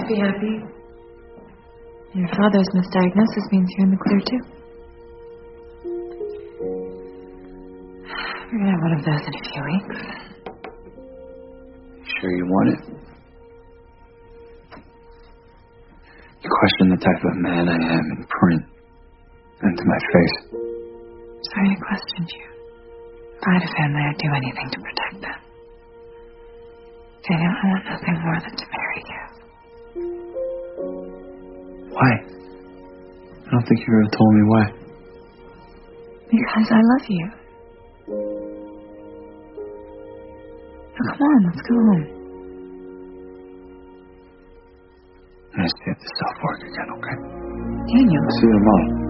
be happy. Your father's misdiagnosis means you're in the clear, too. We're going to have one of those in a few weeks. Sure you want it? You question the type of man I am in print and to my face. Sorry I questioned you. If I had a family, I'd do anything to protect them. Daniel, I want nothing more than to marry you. Why? I don't think you ever told me why. Because I love you. Now, come on, let's go home. I'm gonna stay at the South Fork again, okay? Daniel. See you tomorrow.